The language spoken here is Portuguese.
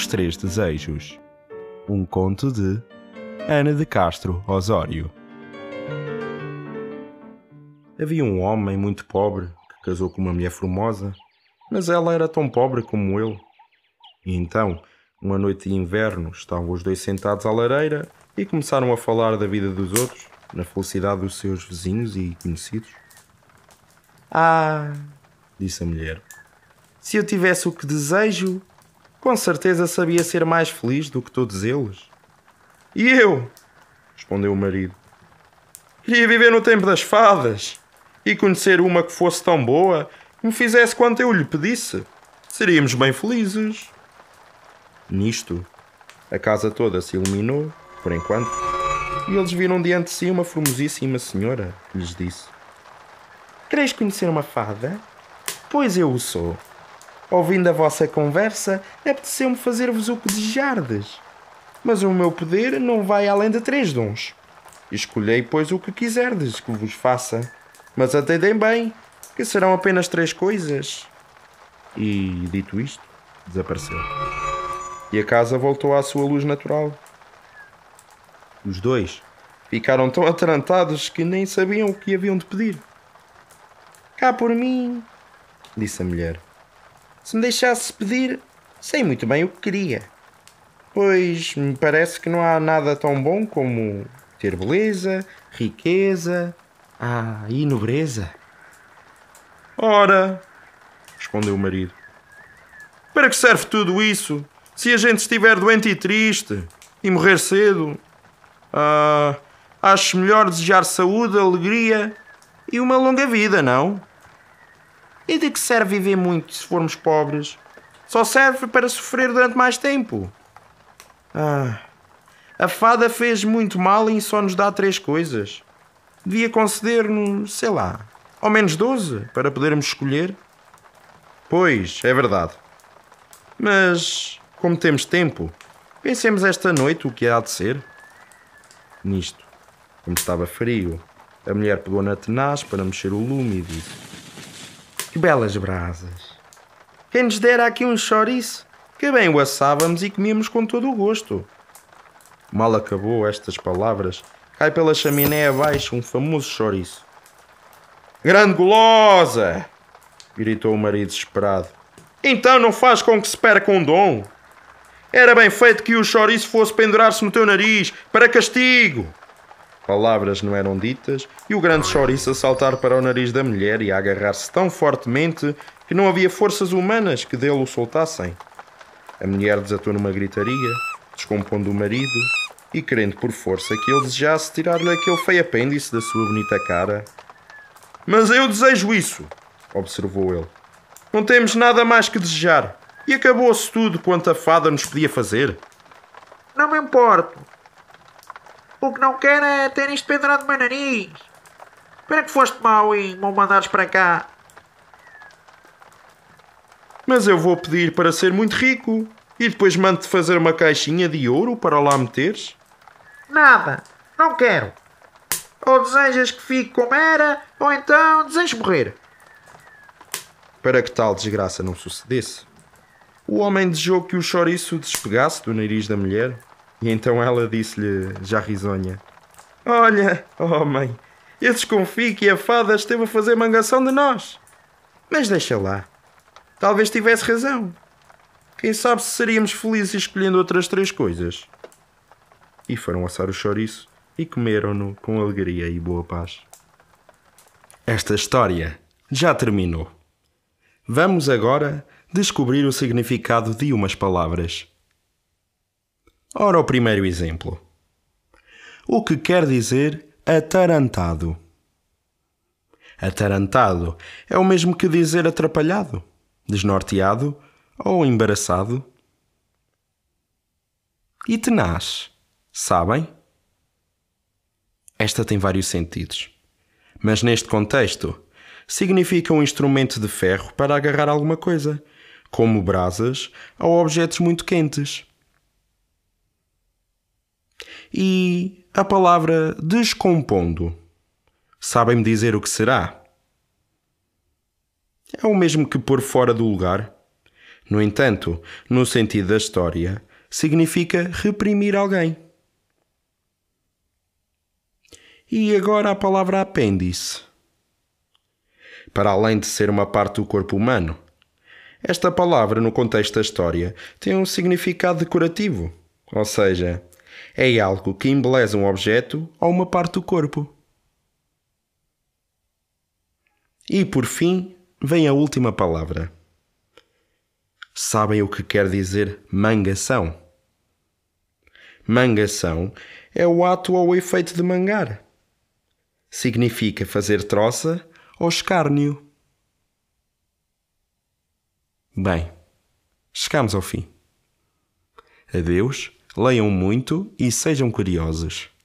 Os Três Desejos. Um conto de Ana de Castro Osório. Havia um homem muito pobre que casou com uma mulher formosa, mas ela era tão pobre como ele. E então, uma noite de inverno, estavam os dois sentados à lareira e começaram a falar da vida dos outros, na felicidade dos seus vizinhos e conhecidos. "Ah", disse a mulher, "se eu tivesse o que desejo, com certeza sabia ser mais feliz do que todos eles." "E eu?", respondeu o marido, "queria viver no tempo das fadas e conhecer uma que fosse tão boa que me fizesse quanto eu lhe pedisse. Seríamos bem felizes." Nisto, a casa toda se iluminou, por enquanto, e eles viram diante de si uma formosíssima senhora que lhes disse: "Quereis conhecer uma fada? Pois eu o sou. Ouvindo a vossa conversa, apeteceu-me fazer-vos o que desejardes. Mas o meu poder não vai além de 3 dons. Escolhei, pois, o que quiserdes que vos faça. Mas atendem bem, que serão apenas 3 coisas." E, dito isto, desapareceu. E a casa voltou à sua luz natural. Os dois ficaram tão atarantados que nem sabiam o que haviam de pedir. "Cá por mim", disse a mulher. "Se me deixasse pedir, sei muito bem o que queria. Pois me parece que não há nada tão bom como ter beleza, riqueza, e nobreza." "Ora", respondeu o marido, "para que serve tudo isso, se a gente estiver doente e triste e morrer cedo? Acho melhor desejar saúde, alegria e uma longa vida, não? E de que serve viver muito se formos pobres? Só serve para sofrer durante mais tempo. A fada fez muito mal e só nos dá 3 coisas. Devia conceder-nos, sei lá, ao menos 12, para podermos escolher." "Pois, é verdade. Mas, como temos tempo, pensemos esta noite o que há de ser." Nisto, como estava frio, a mulher pegou na tenaz para mexer o lume e disse: "Que belas brasas! Quem nos dera aqui um chouriço, que bem o assávamos e comíamos com todo o gosto." Mal acabou estas palavras, cai pela chaminé abaixo um famoso chouriço. "Grande gulosa!" gritou o marido desesperado. "Então não faz com que se perca um dom? Era bem feito que o chouriço fosse pendurar-se no teu nariz, para castigo." Palavras não eram ditas e o grande chouriço a saltar para o nariz da mulher e a agarrar-se tão fortemente que não havia forças humanas que dele o soltassem. A mulher desatou numa gritaria, descompondo o marido e querendo por força que ele desejasse tirar-lhe aquele feio apêndice da sua bonita cara. "Mas eu desejo isso", observou ele. "Não temos nada mais que desejar e acabou-se tudo quanto a fada nos podia fazer." "Não me importo. O que não quero é ter isto pendurado no meu nariz. Para que foste mau e me mandares para cá?" "Mas eu vou pedir para ser muito rico e depois mando-te fazer uma caixinha de ouro para lá meteres." "Nada. Não quero. Ou desejas que fique como era, ou então desejas morrer." Para que tal desgraça não sucedesse, o homem desejou que o chouriço despegasse do nariz da mulher, e então ela disse-lhe, já risonha: "Olha, homem, eu desconfio que a fada esteve a fazer mangação de nós. Mas deixa lá. Talvez tivesse razão. Quem sabe se seríamos felizes escolhendo outras 3 coisas." E foram assar o chouriço e comeram-no com alegria e boa paz. Esta história já terminou. Vamos agora descobrir o significado de umas palavras. Ora, o primeiro exemplo. O que quer dizer atarantado? Atarantado é o mesmo que dizer atrapalhado, desnorteado ou embaraçado. E tenaz, sabem? Esta tem vários sentidos, mas neste contexto significa um instrumento de ferro para agarrar alguma coisa, como brasas ou objetos muito quentes. E a palavra descompondo, sabem-me dizer o que será? É o mesmo que pôr fora do lugar. No entanto, no sentido da história, significa reprimir alguém. E agora a palavra apêndice. Para além de ser uma parte do corpo humano, esta palavra, no contexto da história, tem um significado decorativo, ou seja, é algo que embeleza um objeto ou uma parte do corpo. E por fim, vem a última palavra. Sabem o que quer dizer mangação? Mangação é o ato ou o efeito de mangar. Significa fazer troça ou escárnio. Bem, chegamos ao fim. Adeus, leiam muito e sejam curiosos.